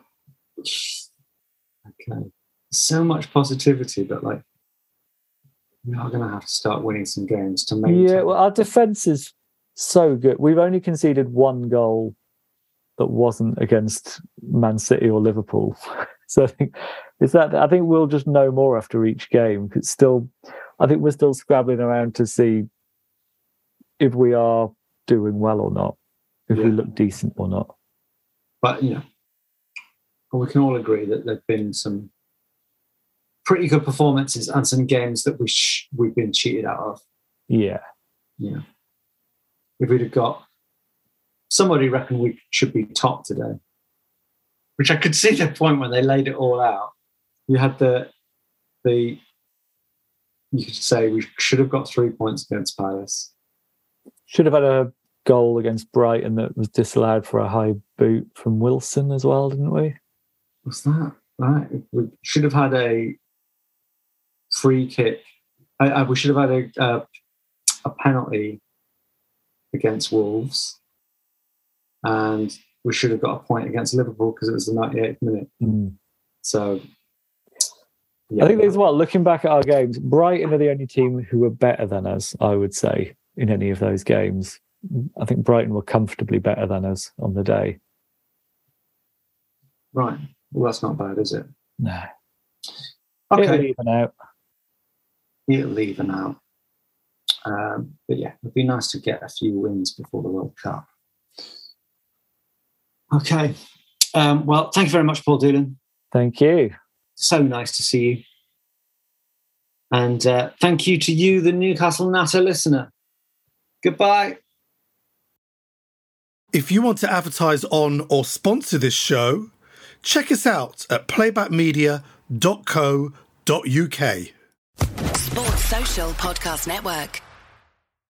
Okay. So much positivity, but like we are going to have to start winning some games to make. Yeah, well, our defence is so good. We've only conceded one goal that wasn't against Man City or Liverpool. So I think is that I think we'll just know more after each game. It's still, I think we're still scrabbling around to see if we are doing well or not, if yeah. we look decent or not. But you know, we can all agree that there've been some pretty good performances and some games that we sh- we've been cheated out of. Yeah, yeah. If we'd have got somebody reckon we should be top today, which I could see the point when they laid it all out. You had the the you could say we should have got three points against Palace. Should have had a goal against Brighton that was disallowed for a high boot from Wilson as well, didn't we? What's that? Right. We should have had a free kick. I, I, we should have had a uh, a penalty against Wolves, and we should have got a point against Liverpool because it was the ninety-eighth minute. Mm. So, yeah. I think as well, looking back at our games, Brighton are the only team who were better than us, I would say, in any of those games. I think Brighton were comfortably better than us on the day. Right. Well, that's not bad, is it? No. Okay. It'll even out. It'll even out. Um, but yeah, it'd be nice to get a few wins before the World Cup. Okay. Um, well, thank you very much, Paul Doolan. Thank you. So nice to see you. And uh, thank you to you, the Newcastle Natter listener. Goodbye. If you want to advertise on or sponsor this show, check us out at playback media dot co dot uk. Sports Social Podcast Network.